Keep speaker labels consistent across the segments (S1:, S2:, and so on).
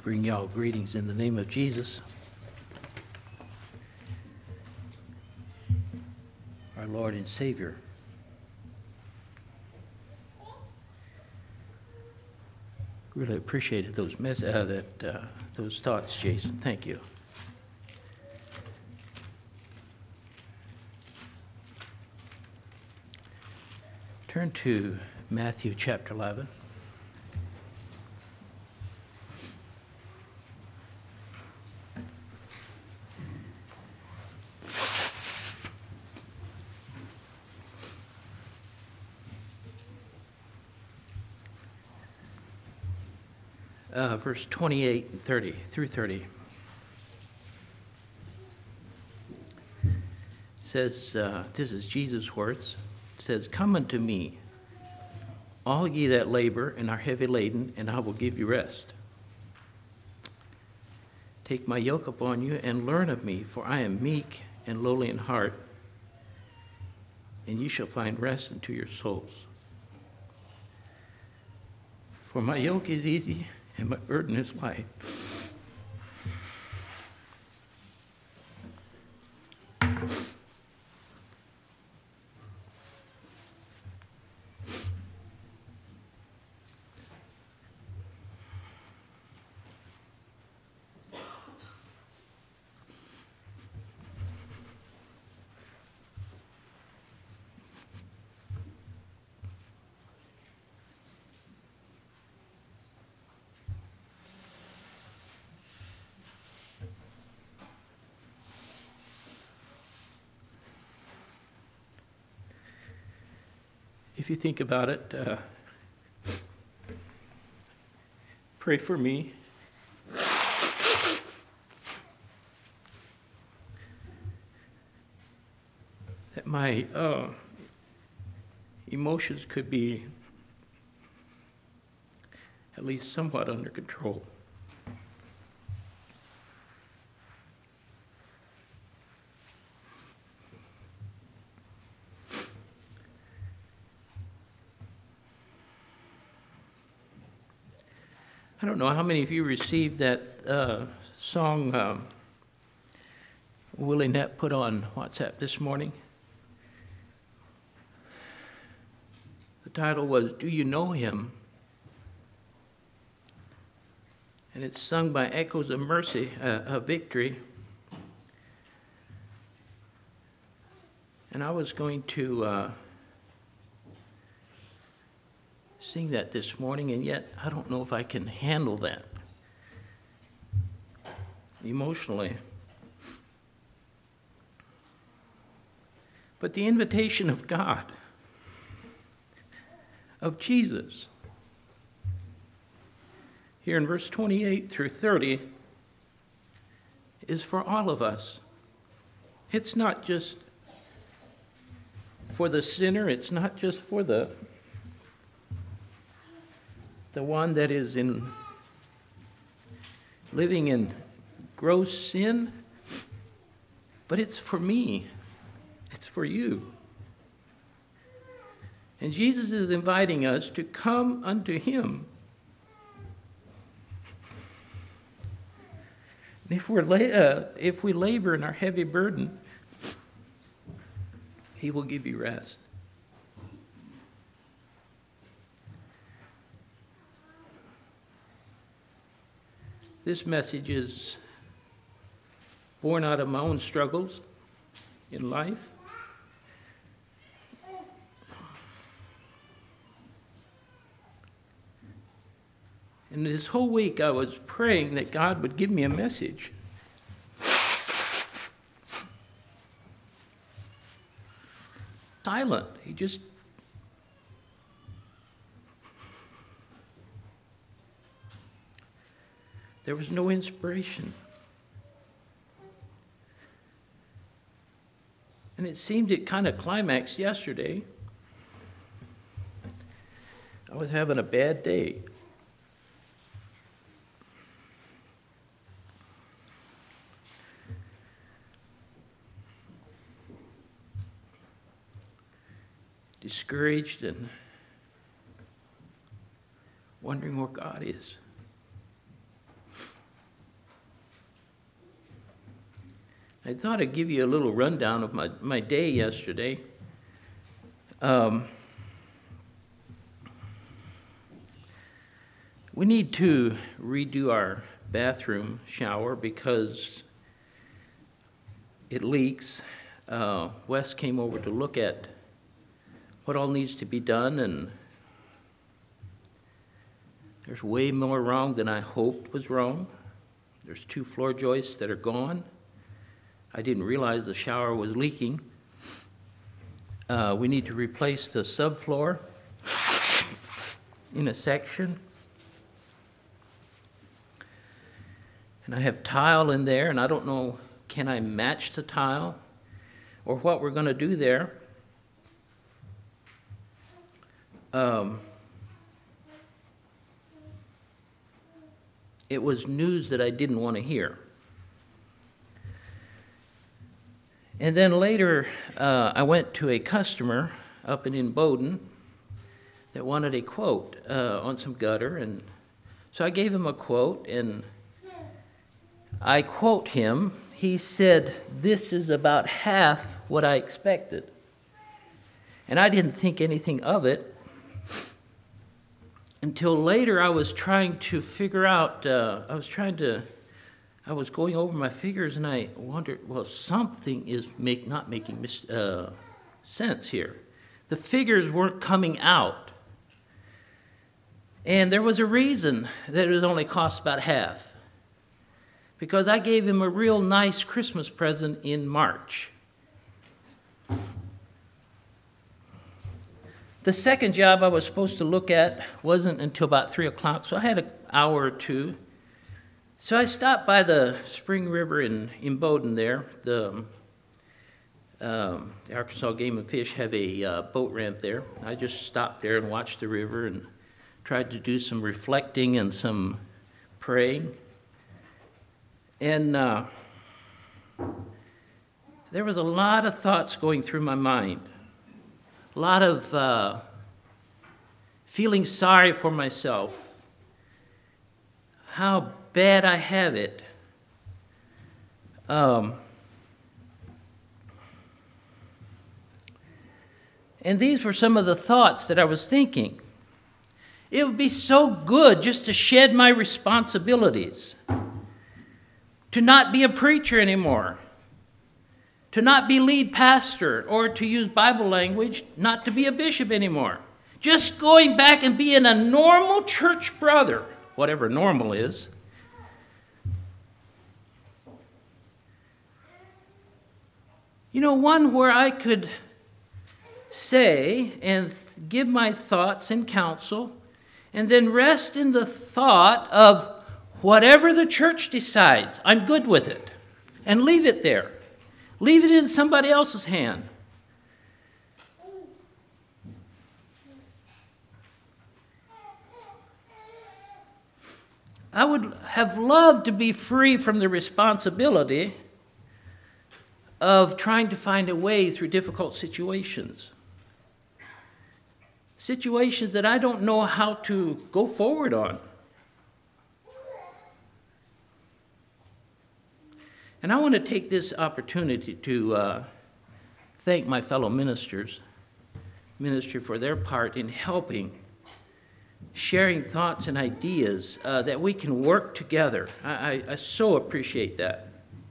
S1: Bring y'all greetings in the name of Jesus, our Lord and Savior. Really appreciated those those thoughts, Jason. Thank you. Turn to Matthew chapter 11. Verse 28 and 30 through 30. Says, this is Jesus' words. It says, "Come unto me, all ye that labor and are heavy laden, and I will give you rest. Take my yoke upon you and learn of me, for I am meek and lowly in heart, and ye shall find rest unto your souls. For my yoke is easy and my burden is light." If you think about it, pray for me. That my emotions could be at least somewhat under control. I don't know how many of you received that song Willie Nett put on WhatsApp this morning. The title was "Do You Know Him?" And it's sung by Echoes of Mercy, of Victory. And I was going to sing that this morning, and yet I don't know if I can handle that emotionally. But the invitation of God, of Jesus, here in verse 28 through 30, is for all of us. It's not just for the sinner, it's not just for the one that is living in gross sin, but it's for me. It's for you. And Jesus is inviting us to come unto him. If we labor in our heavy burden, he will give you rest. This message is born out of my own struggles in life. And this whole week I was praying that God would give me a message. Silent. There was no inspiration. And it seemed it kind of climaxed yesterday. I was having a bad day. Discouraged and wondering where God is. I thought I'd give you a little rundown of my day yesterday. We need to redo our bathroom shower because it leaks. Wes came over to look at what all needs to be done, and there's way more wrong than I hoped was wrong. There's 2 floor joists that are gone. I didn't realize the shower was leaking. We need to replace the subfloor in a section. And I have tile in there, and I don't know, can I match the tile or what we're going to do there? It was news that I didn't want to hear. And then later, I went to a customer up in Bowden that wanted a quote on some gutter, and so I gave him a quote, and I quote him. He said, "This is about half what I expected." And I didn't think anything of it until later. I was trying to figure out, I was going over my figures, and I wondered, well, something is not making sense here. The figures weren't coming out. And there was a reason that it was only cost about half. Because I gave him a real nice Christmas present in March. The second job I was supposed to look at wasn't until about 3 o'clock, so I had an hour or two. So I stopped by the Spring River in Bowden there. The Arkansas Game and Fish have a boat ramp there. I just stopped there and watched the river and tried to do some reflecting and some praying. And there was a lot of thoughts going through my mind. A lot of feeling sorry for myself. How bad I have it. And these were some of the thoughts that I was thinking. It would be so good just to shed my responsibilities, to not be a preacher anymore, to not be lead pastor, or to use Bible language, not to be a bishop anymore. Just going back and being a normal church brother, whatever normal is. You know, one where I could say and give my thoughts and counsel, and then rest in the thought of whatever the church decides, I'm good with it, and leave it there. Leave it in somebody else's hand. I would have loved to be free from the responsibility of trying to find a way through difficult situations. Situations that I don't know how to go forward on. And I want to take this opportunity to thank my fellow ministry for their part in helping, sharing thoughts and ideas that we can work together. I so appreciate that.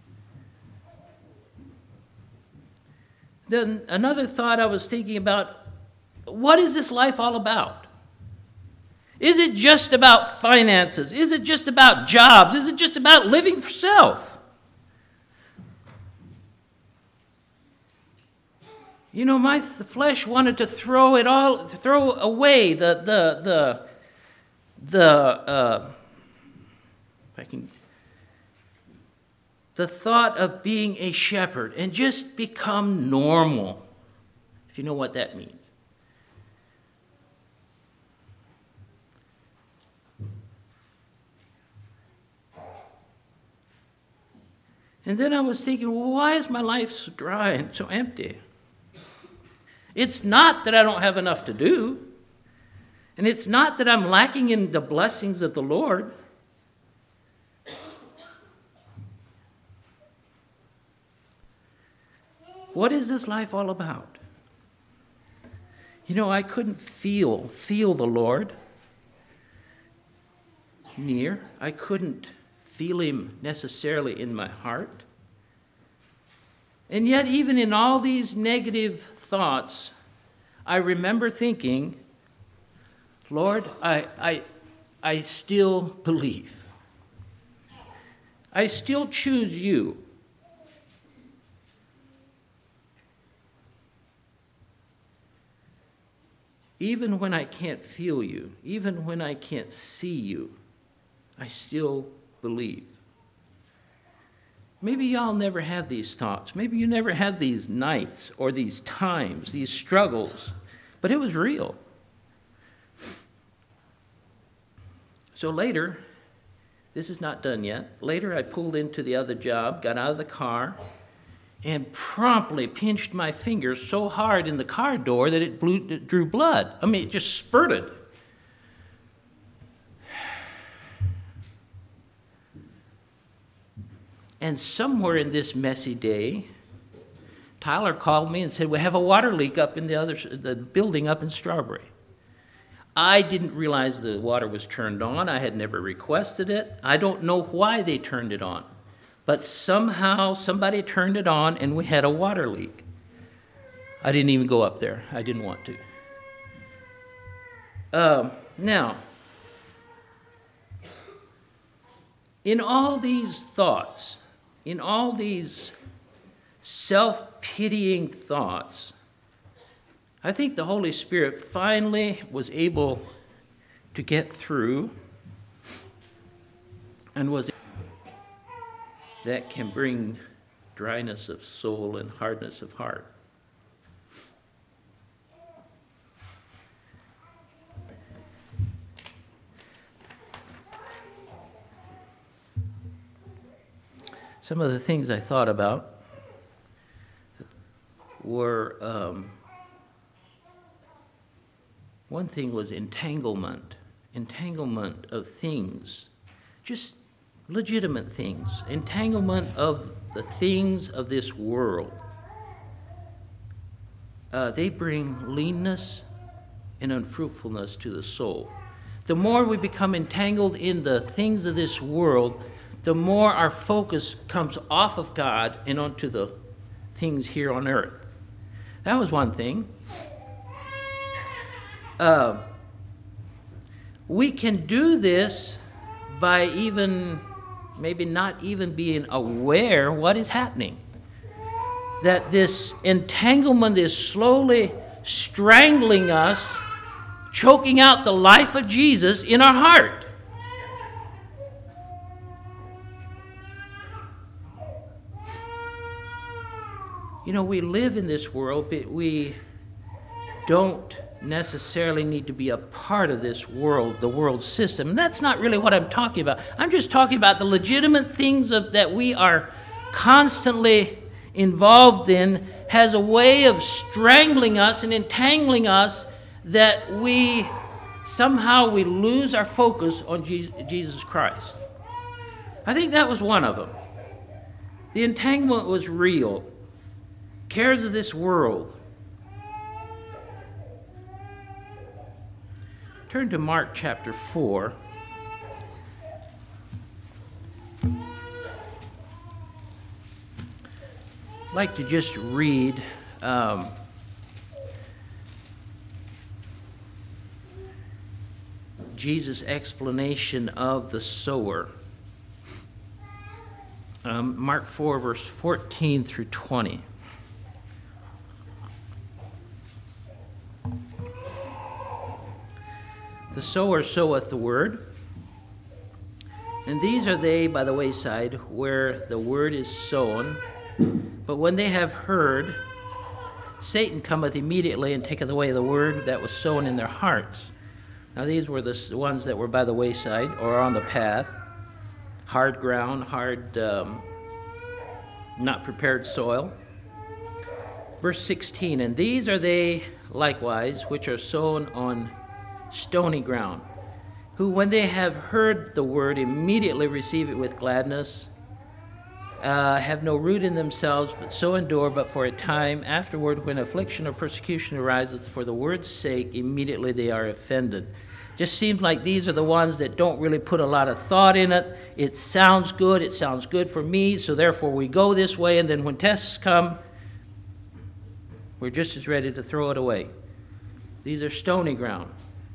S1: Then another thought I was thinking about, what is this life all about? Is it just about finances? Is it just about jobs? Is it just about living for self? You know, the flesh wanted to throw away the thought of being a shepherd and just become normal, if you know what that means. And then I was thinking, well, why is my life so dry and so empty? It's not that I don't have enough to do, and it's not that I'm lacking in the blessings of the Lord. What is this life all about? You know, I couldn't feel the Lord near. I couldn't feel him necessarily in my heart. And yet, even in all these negative thoughts, I remember thinking, Lord, I still believe. I still choose you. Even when I can't feel you, even when I can't see you, I still believe. Maybe y'all never have these thoughts. Maybe you never had these nights or these times, these struggles, but it was real. So later, this is not done yet. Later, I pulled into the other job, got out of the car, and promptly pinched my finger so hard in the car door that it drew blood. I mean, it just spurted. And somewhere in this messy day, Tyler called me and said, we have a water leak up in the building up in Strawberry. I didn't realize the water was turned on. I had never requested it. I don't know why they turned it on. But somehow somebody turned it on and we had a water leak. I didn't even go up there. I didn't want to. Now, in all these thoughts, in all these self-pitying thoughts, I think the Holy Spirit finally was able to get through and was that can bring dryness of soul and hardness of heart. Some of the things I thought about were, one thing was entanglement of things, just legitimate things, entanglement of the things of this world. They bring leanness and unfruitfulness to the soul. The more we become entangled in the things of this world, the more our focus comes off of God and onto the things here on earth. That was one thing. We can do this by even maybe not even being aware what is happening. That this entanglement is slowly strangling us, choking out the life of Jesus in our heart. You know, we live in this world, but we don't necessarily need to be a part of this world, the world system. And that's not really what I'm talking about. I'm just talking about the legitimate things that we are constantly involved in has a way of strangling us and entangling us that we lose our focus on Jesus Christ. I think that was one of them. The entanglement was real. Cares of this world. Turn to Mark chapter 4. I'd like to just read Jesus' explanation of the sower. Mark 4, verse 14 through 20. The sower soweth the word, and these are they by the wayside where the word is sown. But when they have heard, Satan cometh immediately and taketh away the word that was sown in their hearts. Now these were the ones that were by the wayside or on the path, hard ground, not prepared soil. Verse 16, and these are they likewise which are sown on stony ground, who when they have heard the word immediately receive it with gladness. have no root in themselves, but so endure but for a time. Afterward, when affliction or persecution arises for the word's sake, immediately they are offended. Just seems like these are the ones that don't really put a lot of thought in it. It sounds good for me, so therefore we go this way, and then when tests come, we're just as ready to throw it away. These are stony ground.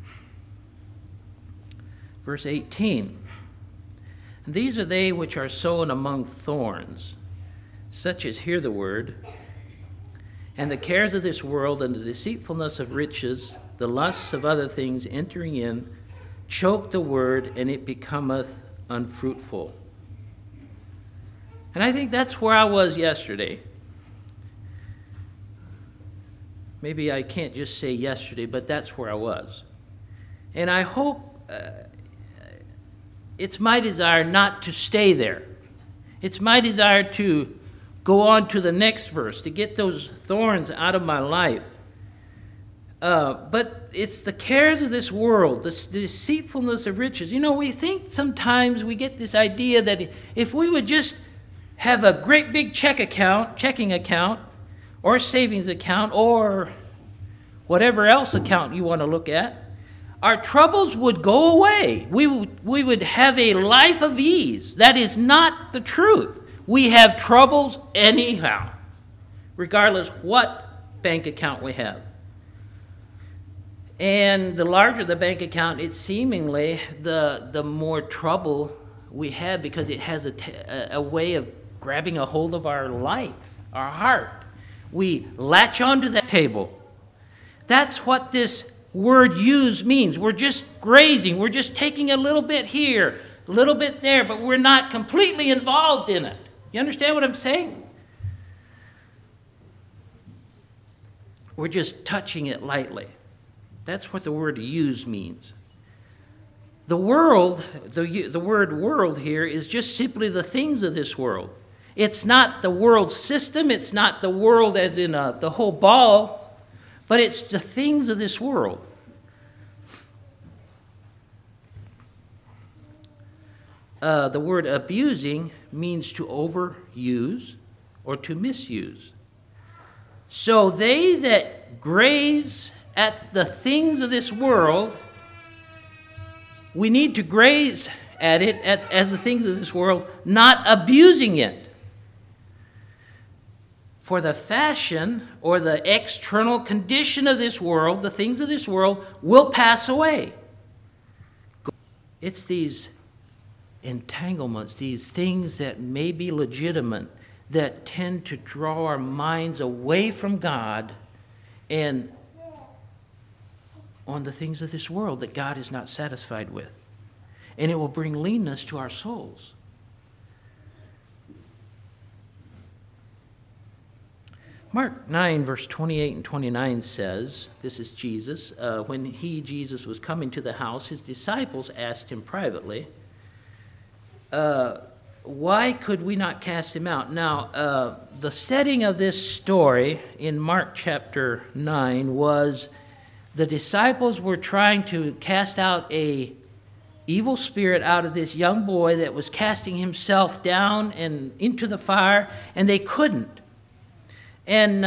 S1: Verse 18. And these are they which are sown among thorns, such as hear the word, and the cares of this world and the deceitfulness of riches, the lusts of other things entering in, choke the word, and it becometh unfruitful. And I think that's where I was yesterday. Maybe I can't just say yesterday, but that's where I was. And I hope it's my desire not to stay there. It's my desire to go on to the next verse, to get those thorns out of my life. But it's the cares of this world, the deceitfulness of riches. You know, we think sometimes we get this idea that if we would just have a great big checking account, or savings account, or whatever else account you want to look at, our troubles would go away. We would have a life of ease. That is not the truth. We have troubles anyhow, regardless what bank account we have. And the larger the bank account, it's seemingly the more trouble we have, because it has a way of grabbing a hold of our life, our heart. We latch onto that table. That's what this word use means. We're just grazing. We're just taking a little bit here, a little bit there, but we're not completely involved in it. You understand what I'm saying? We're just touching it lightly. That's what the word use means. The world, the word world here is just simply the things of this world. It's not the world system. It's not the world as in the whole ball, but it's the things of this world. The word abusing means to overuse or to misuse. So they that graze at the things of this world, we need to graze at it as the things of this world, not abusing it. For the fashion or the external condition of this world, the things of this world, will pass away. It's these entanglements, these things that may be legitimate, that tend to draw our minds away from God and on the things of this world that God is not satisfied with. And it will bring leanness to our souls. Mark 9, verse 28 and 29 says, this is Jesus, when Jesus was coming to the house, his disciples asked him privately, why could we not cast him out? Now, the setting of this story in Mark chapter 9 was the disciples were trying to cast out a evil spirit out of this young boy that was casting himself down and into the fire, and they couldn't. And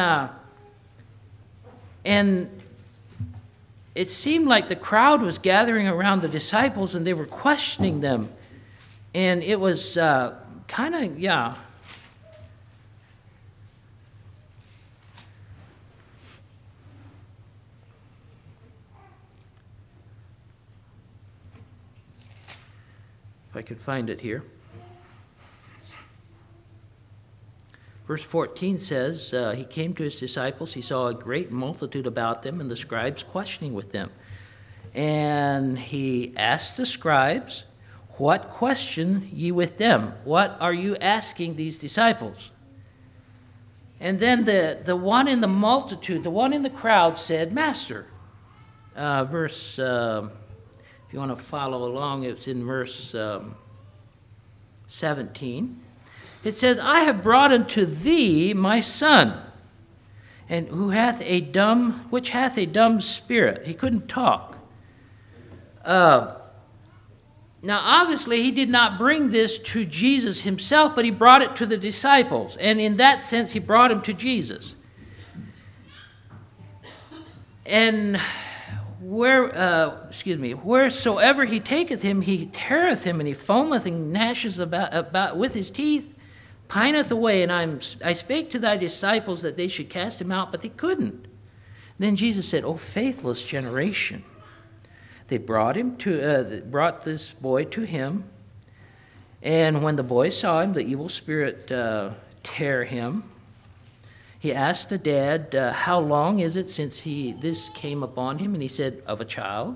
S1: it seemed like the crowd was gathering around the disciples, and they were questioning them. And it was kind of, yeah. If I could find it here. Verse 14 says, he came to his disciples, he saw a great multitude about them, and the scribes questioning with them. And he asked the scribes, what question ye with them? What are you asking these disciples? And then the one in the multitude, the one in the crowd said, Master. If you want to follow along, it's in verse 17. It says, I have brought unto thee my son, and which hath a dumb spirit. He couldn't talk. Now, obviously, he did not bring this to Jesus himself, but he brought it to the disciples. And in that sense, he brought them to Jesus. And wheresoever he taketh him, he teareth him, and he foameth and gnasheth about with his teeth, pineth away. And I spake to thy disciples that they should cast him out, but they couldn't. Then Jesus said, O faithless generation. They brought this boy to him, and when the boy saw him, the evil spirit tear him. He asked the dad, how long is it since this came upon him? And he said, of a child.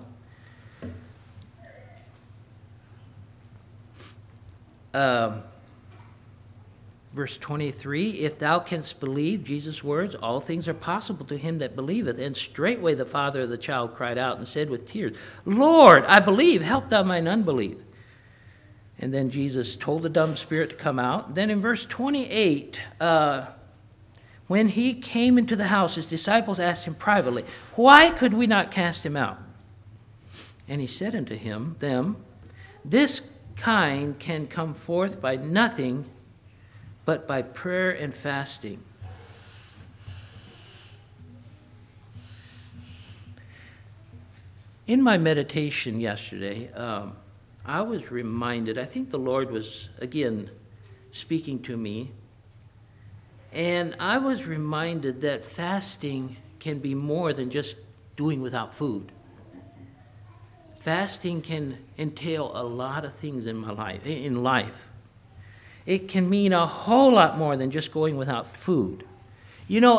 S1: Verse 23, if thou canst believe, Jesus' words, all things are possible to him that believeth. And straightway the father of the child cried out and said with tears, Lord, I believe, help thou mine unbelief. And then Jesus told the dumb spirit to come out. Then in verse 28, when he came into the house, his disciples asked him privately, why could we not cast him out? And he said unto them, this kind can come forth by nothing but by prayer and fasting. In my meditation yesterday, I was reminded, I think the Lord was, again, speaking to me, and I was reminded that fasting can be more than just doing without food. Fasting can entail a lot of things in life. It can mean a whole lot more than just going without food. You know,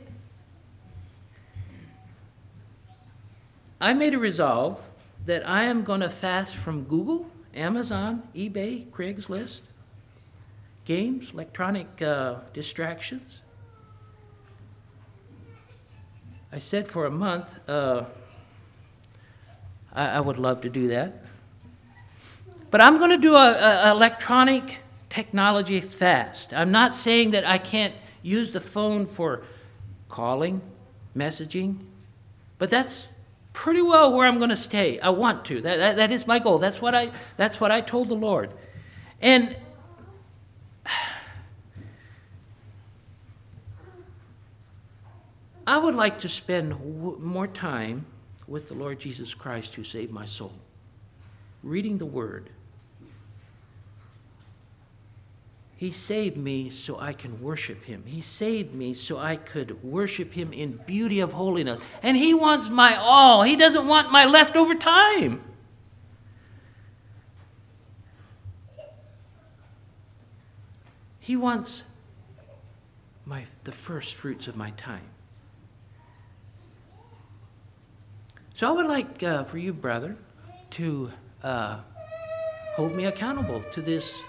S1: I made a resolve that I am going to fast from Google, Amazon, eBay, Craigslist, games, electronic distractions. I said for a month, I would love to do that. But I'm going to do a electronic technology fast. I'm not saying that I can't use the phone for calling, messaging, but that's pretty well where I'm going to stay. I want to. That is my goal. That's what I told the Lord. And I would like to spend more time with the Lord Jesus Christ who saved my soul, reading the Word. He saved me so I can worship him. He saved me so I could worship him in beauty of holiness. And he wants my all. He doesn't want my leftover time. He wants the first fruits of my time. So I would like for you, brother, to hold me accountable to this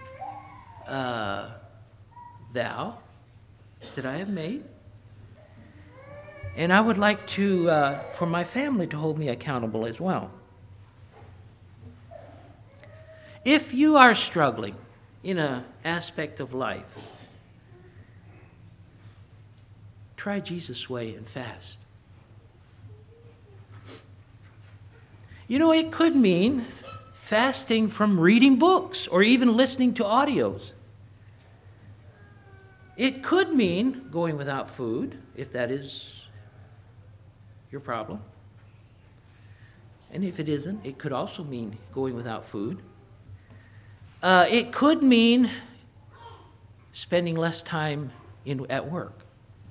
S1: vow that I have made. And I would like to, for my family to hold me accountable as well. If you are struggling in an aspect of life, try Jesus' way and fast. You know, it could mean fasting from reading books or even listening to audios. It could mean going without food, if that is your problem. And if it isn't, it could also mean going without food. It could mean spending less time at work,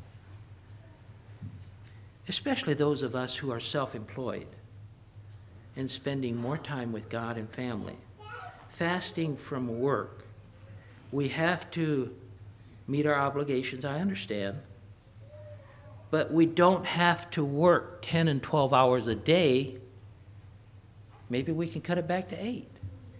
S1: especially those of us who are self-employed, and spending more time with God and family. Fasting from work. We have to meet our obligations, I understand. But we don't have to work 10 and 12 hours a day. Maybe we can cut it back to 8.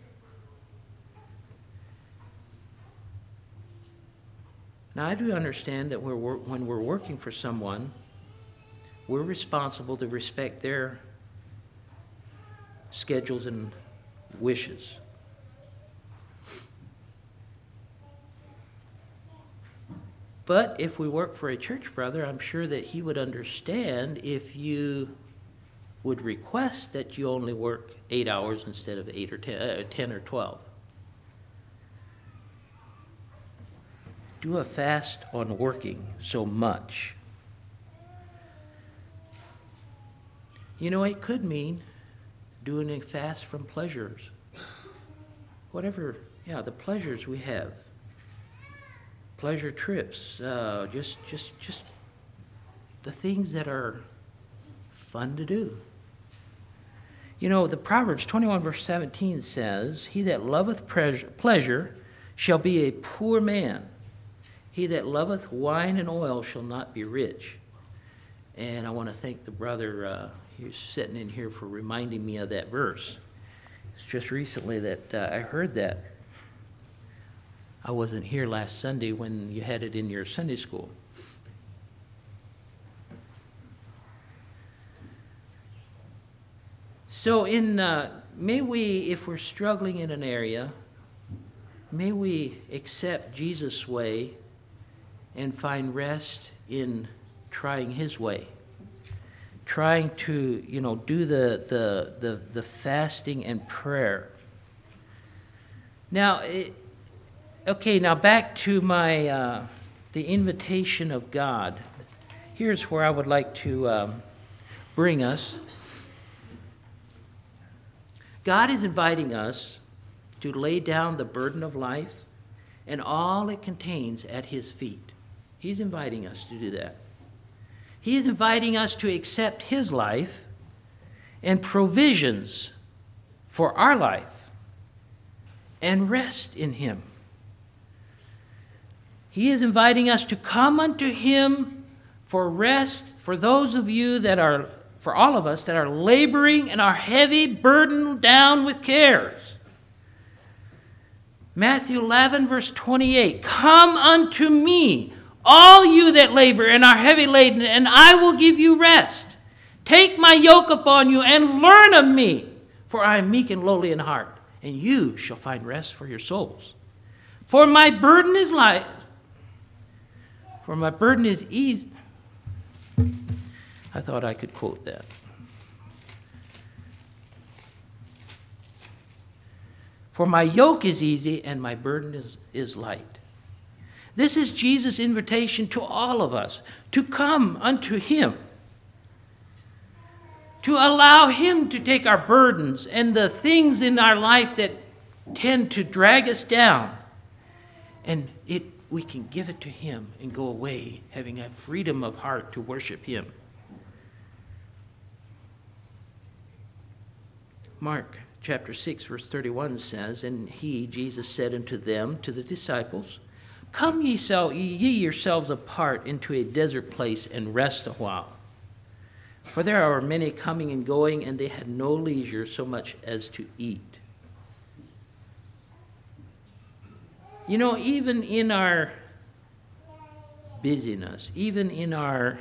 S1: Now, I do understand that when we're working for someone, we're responsible to respect their schedules and wishes. But if we work for a church brother, I'm sure that he would understand if you would request that you only work 8 hours instead of 8 or 10 or 12. Do a fast on working so much. You know, it could mean doing a fast from pleasures. Whatever, the pleasures we have. Pleasure trips, just the things that are fun to do. You know, the Proverbs 21 verse 17 says, "He that loveth pleasure shall be a poor man. He that loveth wine and oil shall not be rich." And I want to thank the brother who's sitting in here for reminding me of that verse. It's just recently that I heard that. I wasn't here last Sunday when you had it in your Sunday school. So may we, if we're struggling in an area, may we accept Jesus' way and find rest in trying his way. Trying to, do the fasting and prayer. Now, now back to my the invitation of God. Here's where I would like to bring us. God is inviting us to lay down the burden of life and all it contains at his feet. He's inviting us to do that. He is inviting us to accept his life and provisions for our life and rest in him. He is inviting us to come unto him for rest for those of you for all of us that are laboring and are heavy, burdened down with cares. Matthew 11 verse 28, "Come unto me, all you that labor and are heavy laden, and I will give you rest. Take my yoke upon you and learn of me, for I am meek and lowly in heart, and you shall find rest for your souls. For my burden is light, for my burden is easy." I thought I could quote that. "For my yoke is easy and my burden is light." This is Jesus' invitation to all of us, to come unto him, to allow him to take our burdens and the things in our life that tend to drag us down, and we can give it to him and go away having a freedom of heart to worship him. Mark chapter 6 verse 31 says, "And he, Jesus, said unto them," to the disciples, "Come ye yourselves apart into a desert place and rest a while. For there are many coming and going, and they had no leisure so much as to eat." You know, even in our busyness, even in our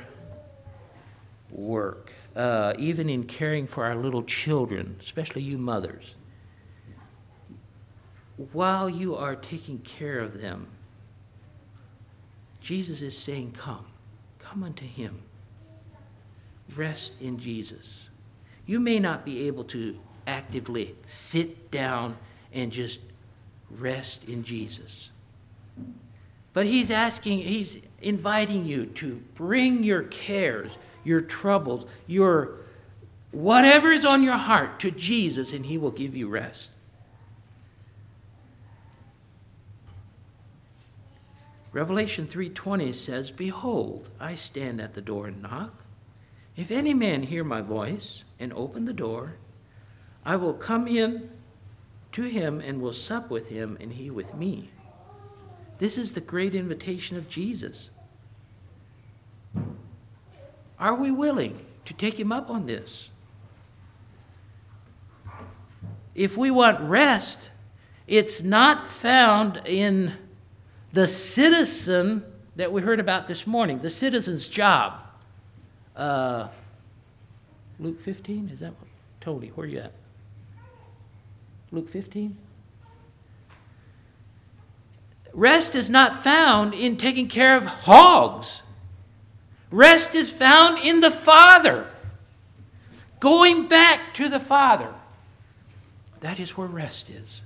S1: work, even in caring for our little children, especially you mothers, while you are taking care of them, Jesus is saying, come unto him. Rest in Jesus. You may not be able to actively sit down and just rest in Jesus. But he's inviting you to bring your cares, your troubles, your whatever is on your heart to Jesus, and he will give you rest. Revelation 3:20 says, "Behold, I stand at the door and knock. If any man hear my voice and open the door, I will come in to him and will sup with him and he with me." This is the great invitation of Jesus. Are we willing to take him up on this? If we want rest, it's not found in the citizen that we heard about this morning, the citizen's job. Luke 15, is that what? Tony, where are you at? Luke 15? Rest is not found in taking care of hogs. Rest is found in the Father. going back to the Father. That is where rest is.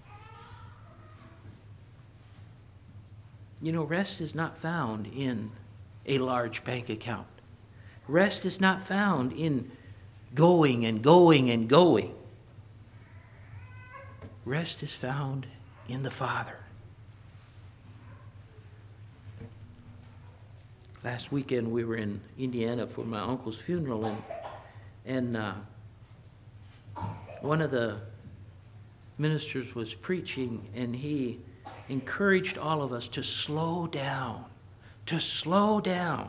S1: You know, rest is not found in a large bank account. Rest is not found in going and going and going. Rest is found in the Father. Last weekend we were in Indiana for my uncle's funeral, and one of the ministers was preaching, and he encouraged all of us to slow down, to slow down.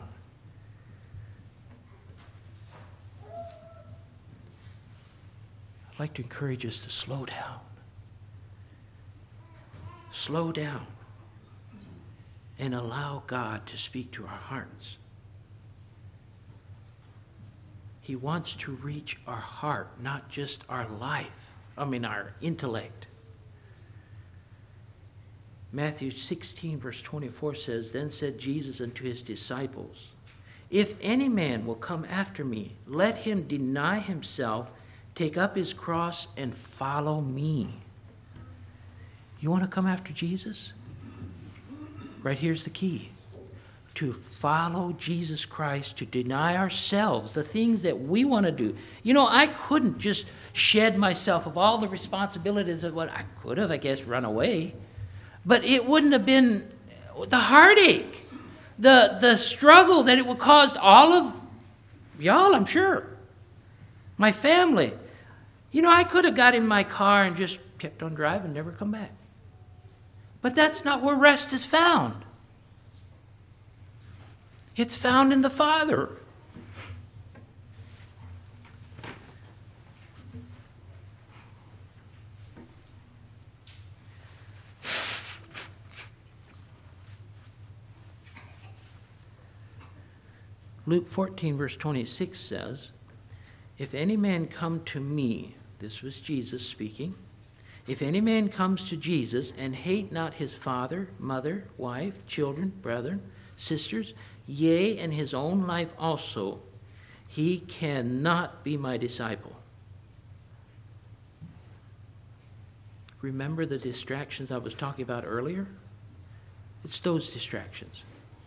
S1: I'd like to encourage us to slow down. Slow down and allow God to speak to our hearts. He wants to reach our heart, not just our life. Our intellect. Matthew 16, verse 24 says, Then said Jesus unto his disciples, If any man will come after me, let him deny himself, take up his cross, and follow me. You want to come after Jesus? Right here's the key. To follow Jesus Christ, to deny ourselves, the things that we want to do. You know, I couldn't just shed myself of all the responsibilities of what I could have, I guess, run away. But it wouldn't have been the heartache, the struggle that it would cause all of y'all, I'm sure. My family. You know, I could have got in my car and just kept on driving, never come back. But that's not where rest is found. It's found in the Father. Luke 14, verse 26 says, If any man come to me, this was Jesus speaking, if any man comes to Jesus and hate not his father, mother, wife, children, brethren, sisters, yea, and his own life also, he cannot be my disciple. Remember the distractions I was talking about earlier? It's those distractions.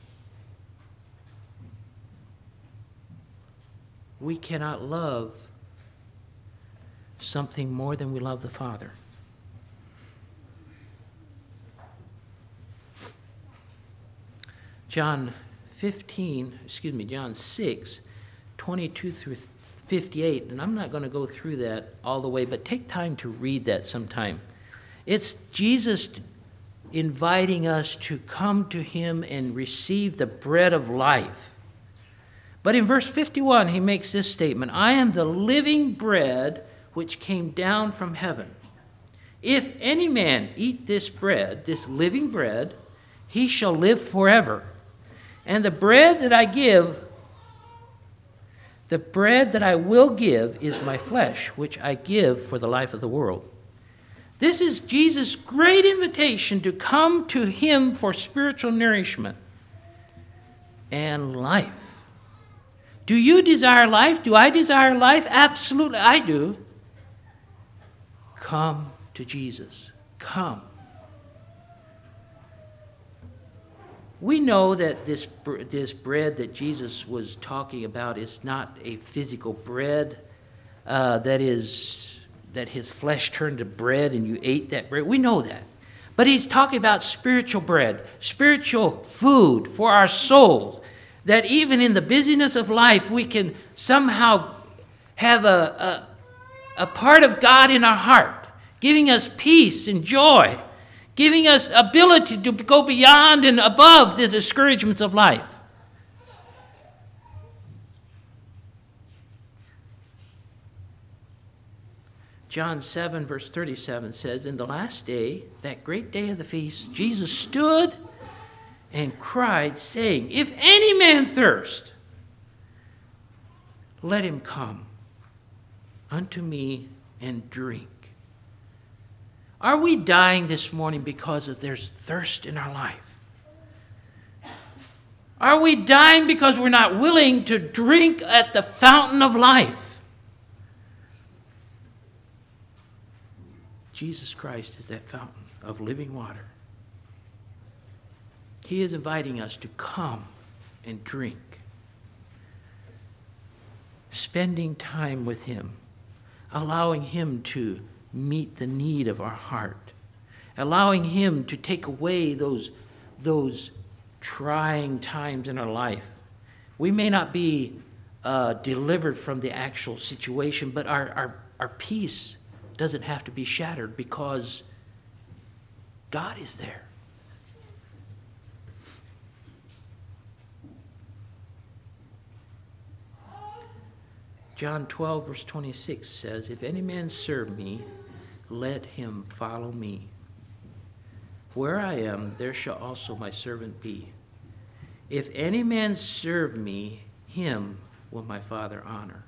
S1: We cannot love something more than we love the Father. John 6, 22 through 58, and I'm not going to go through that all the way, but take time to read that sometime. It's Jesus inviting us to come to him and receive the bread of life. But in verse 51, he makes this statement, I am the living bread which came down from heaven. If any man eat this bread, this living bread, he shall live forever. And the bread that I will give is my flesh, which I give for the life of the world. This is Jesus' great invitation to come to him for spiritual nourishment and life. Do you desire life? Do I desire life? Absolutely, I do. Come to Jesus. Come. We know that this bread that Jesus was talking about is not a physical bread that his flesh turned to bread and you ate that bread. We know that. But he's talking about spiritual bread, spiritual food for our souls, that even in the busyness of life we can somehow have a part of God in our heart, giving us peace and joy, giving us ability to go beyond and above the discouragements of life. John 7, verse 37 says, In the last day, that great day of the feast, Jesus stood and cried, saying, If any man thirst, let him come unto me and drink. Are we dying this morning because there's thirst in our life? Are we dying because we're not willing to drink at the fountain of life? Jesus Christ is that fountain of living water. He is inviting us to come and drink. Spending time with him, allowing him to meet the need of our heart, allowing him to take away those trying times in our life. We may not be delivered from the actual situation, but our peace doesn't have to be shattered because God is there. John 12, verse 26 says, "If any man serve me, let him follow me. Where I am, there shall also my servant be. If any man serve me, him will my Father honor."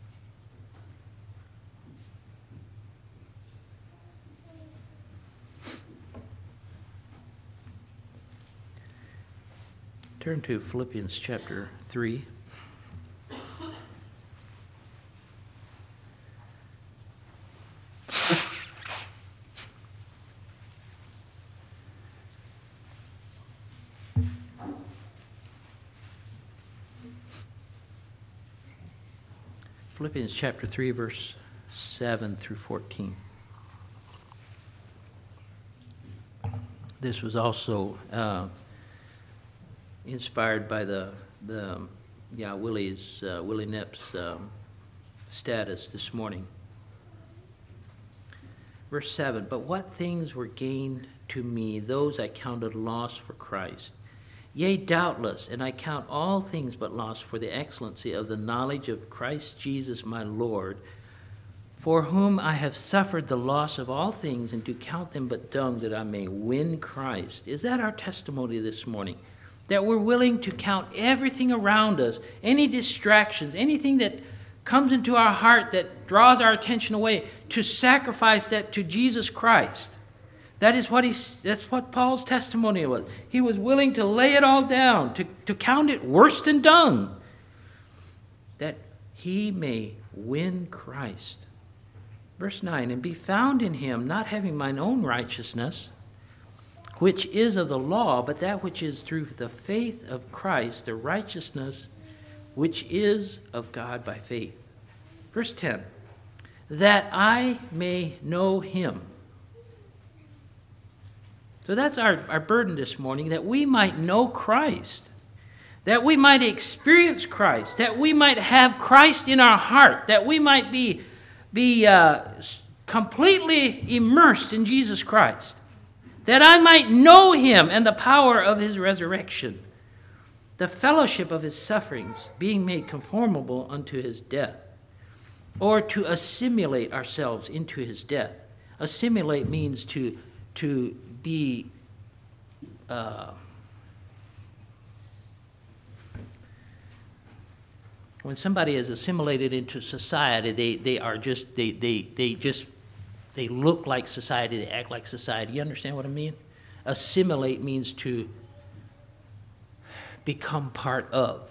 S1: Turn to Philippians chapter 3. Philippians chapter 3, verse 7 through 14. This was also inspired by Willie Knipp's status this morning. Verse 7, "But what things were gained to me, those I counted loss for Christ. Yea, doubtless, and I count all things but loss for the excellency of the knowledge of Christ Jesus my Lord, for whom I have suffered the loss of all things, and do count them but dung, that I may win Christ." Is that our testimony this morning? That we're willing to count everything around us, any distractions, anything that comes into our heart that draws our attention away, to sacrifice that to Jesus Christ. That's what Paul's testimony was. He was willing to lay it all down, to count it worse than dung, that he may win Christ. Verse 9, "And be found in him, not having mine own righteousness, which is of the law, but that which is through the faith of Christ, the righteousness which is of God by faith." Verse 10, "That I may know him." So that's our burden this morning, that we might know Christ, that we might experience Christ, that we might have Christ in our heart, that we might be completely immersed in Jesus Christ, that I might know him and the power of his resurrection, the fellowship of his sufferings, being made conformable unto his death, or to assimilate ourselves into his death. Assimilate means to be when somebody is assimilated into society, they look like society, they act like society. You understand what I mean? Assimilate means to become part of.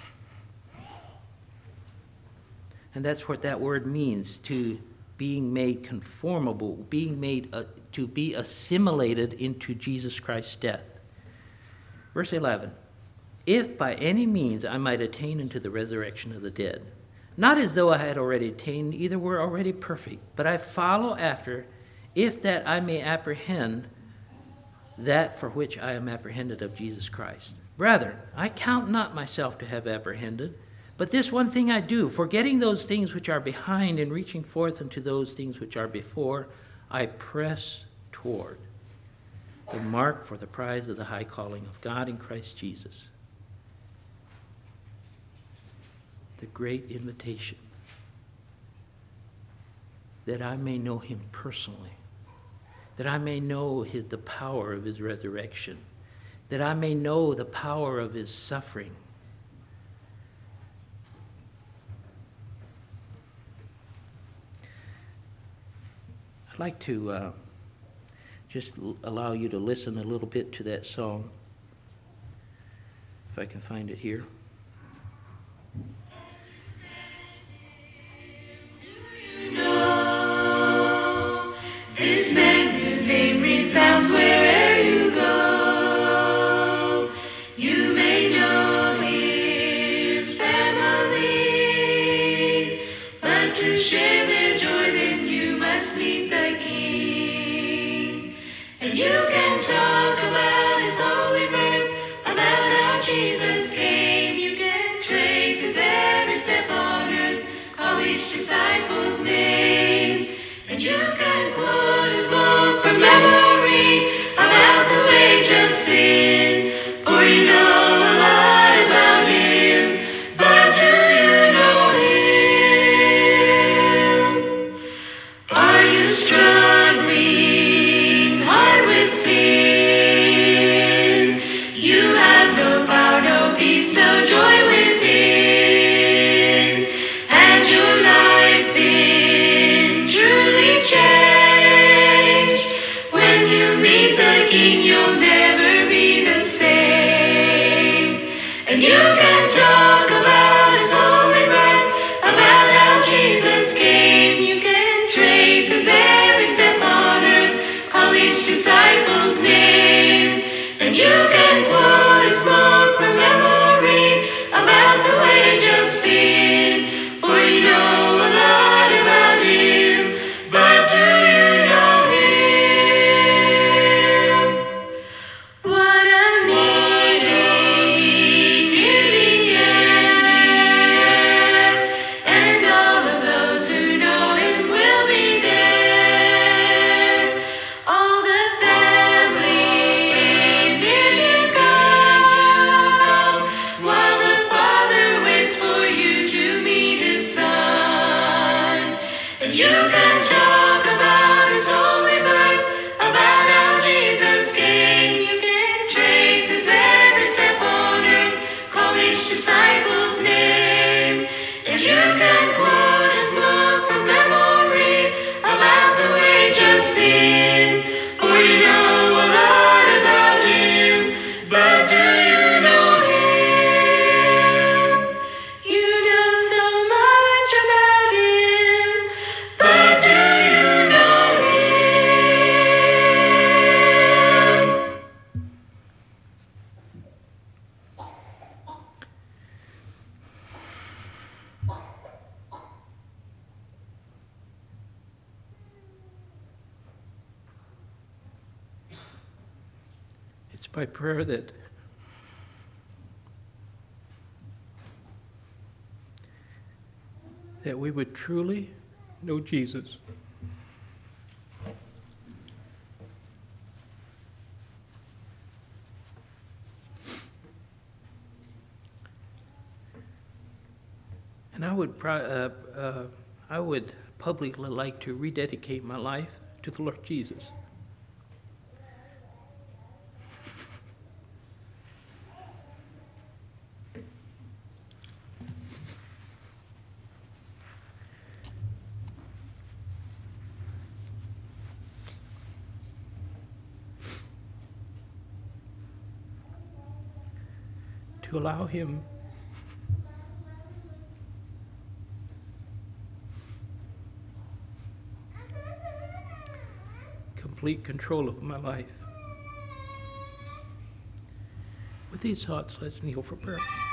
S1: And that's what that word means, to being made conformable, being made to be assimilated into Jesus Christ's death. Verse 11, "If by any means I might attain unto the resurrection of the dead, not as though I had already attained, either were already perfect, but I follow after, if that I may apprehend that for which I am apprehended of Jesus Christ. Brethren, I count not myself to have apprehended, but this one thing I do, forgetting those things which are behind and reaching forth unto those things which are before, I press toward the mark for the prize of the high calling of God in Christ Jesus." The great invitation, that I may know him personally, that I may know the power of his resurrection, that I may know the power of his suffering. I'd like to just allow you to listen a little bit to that song, if I can find it here.
S2: Do you know This man whose name resounds wherever you go. You may know his family, but to share their joy, then you must meet the King. And you can talk about his holy birth, about how Jesus came. You can trace his every step on earth, call each disciple's name. And you can quote his book from memory about the wage of sin. For you know a lot about him, but do you know him? Are you struggling hard with sin? You have no power, no peace, no joy within. Has your life been truly changed? When you meet the King, you'll never be the same. And you can talk about his holy birth, about how Jesus came. You can trace his every step on earth, call each disciple's name. And you can quote his book from memory about the wage of sin. For you know a lot about him, but do you know him? What a meeting in the air, and all of those who know him will be there. All the family near to come, while the Father waits for you to meet his Son. And you can talk about his holy birth, about how Jesus came. You can trace his every step on earth, call each disciple's name. And you can quote his book from memory about the wage of sin. For you know a lot about him, but do you know him? You know so much about him, but do you know him?
S1: It's my prayer that we would truly know Jesus. And I would publicly like to rededicate my life to the Lord Jesus. To allow him complete control of my life. With these thoughts, let's kneel for prayer.